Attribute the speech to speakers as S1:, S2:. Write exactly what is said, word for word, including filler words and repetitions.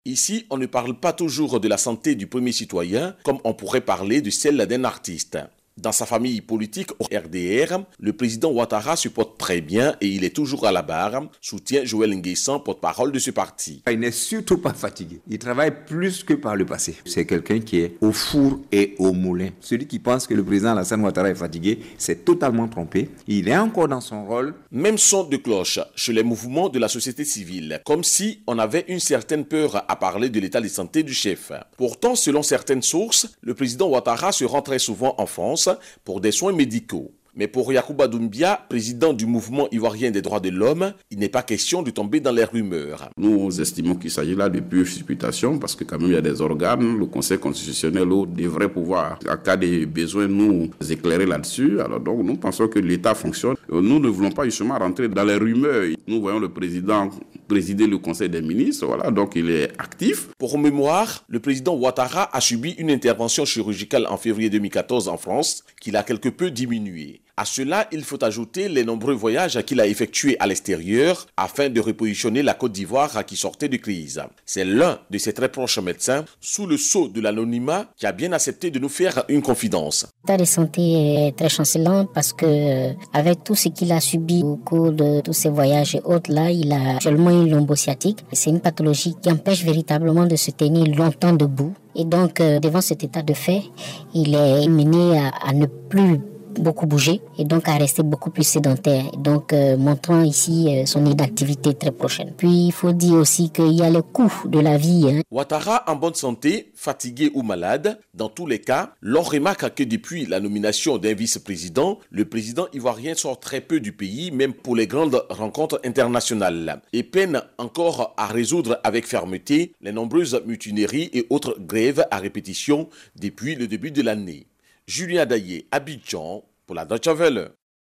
S1: Ici, on ne parle pas toujours de la santé du premier citoyen comme on pourrait parler de celle d'un artiste. Dans sa famille politique au R D R, le président Ouattara se porte très bien et il est toujours à la barre, soutient Joël Nguessan, porte-parole de ce parti.
S2: Il n'est surtout pas fatigué. Il travaille plus que par le passé. C'est quelqu'un qui est au four et au moulin. Celui qui pense que le président Alassane Ouattara est fatigué, s'est totalement trompé. Il est encore dans son rôle.
S1: Même son de cloche chez les mouvements de la société civile, comme si on avait une certaine peur à parler de l'état de santé du chef. Pourtant, selon certaines sources, le président Ouattara se rend très souvent en France pour des soins médicaux. Mais pour Yacouba Doumbia, président du mouvement ivoirien des droits de l'homme, il n'est pas question de tomber dans les rumeurs.
S3: Nous estimons qu'il s'agit là de pure supputation parce que quand même il y a des organes, le Conseil constitutionnel devrait pouvoir, en cas de besoin, nous éclairer là-dessus. Alors donc nous pensons que l'État fonctionne. Nous ne voulons pas justement rentrer dans les rumeurs. Nous voyons le président présider le Conseil des ministres, voilà, donc il est actif.
S1: Pour mémoire, le président Ouattara a subi une intervention chirurgicale en février deux mille quatorze en France, qu'il a quelque peu diminuée. À cela, il faut ajouter les nombreux voyages qu'il a effectués à l'extérieur afin de repositionner la Côte d'Ivoire qui sortait de crise. C'est l'un de ses très proches médecins, sous le sceau de l'anonymat, qui a bien accepté de nous faire une confidence.
S4: L'état de santé est très chancelant parce que avec tout ce qu'il a subi au cours de tous ces voyages et autres, là, il a actuellement une lombo-sciatique. C'est une pathologie qui empêche véritablement de se tenir longtemps debout. Et donc, euh, devant cet état de fait, il est mené à, à ne plus beaucoup bouger et donc à rester beaucoup plus sédentaire, donc euh, montrant ici euh, son inactivité très prochaine. Puis il faut dire aussi qu'il y a le coût de la vie. Hein.
S1: Ouattara en bonne santé, fatigué ou malade, dans tous les cas, l'on remarque que depuis la nomination d'un vice-président, le président ivoirien sort très peu du pays, même pour les grandes rencontres internationales, et peine encore à résoudre avec fermeté les nombreuses mutineries et autres grèves à répétition depuis le début de l'année. Julien Daillé, Abidjan, pour la Deutsche Welle.